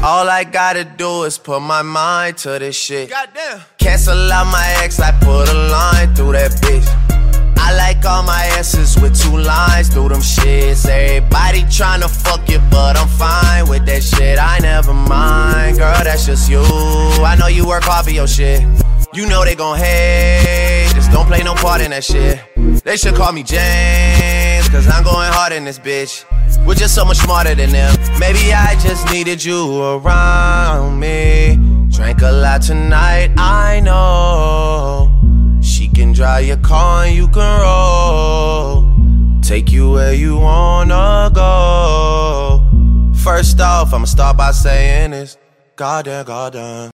All I gotta do is put my mind to this shit. Goddamn. Cancel out my ex, I put a line through that bitch. I like all my S's with 2 lines through them shits. Everybody tryna fuck you, but I'm fine with that shit. I never mind, girl, that's just you. I know you work hard for your shit. You know they gon' hate, just don't play no part in that shit. They should call me James, cause I'm going hard in this bitch. We're just so much smarter than them. Maybe I just needed you around me. Drank a lot tonight, I know. She can drive your car and you can roll. Take you where you wanna go. First off, I'ma start by saying this. Goddamn, goddamn.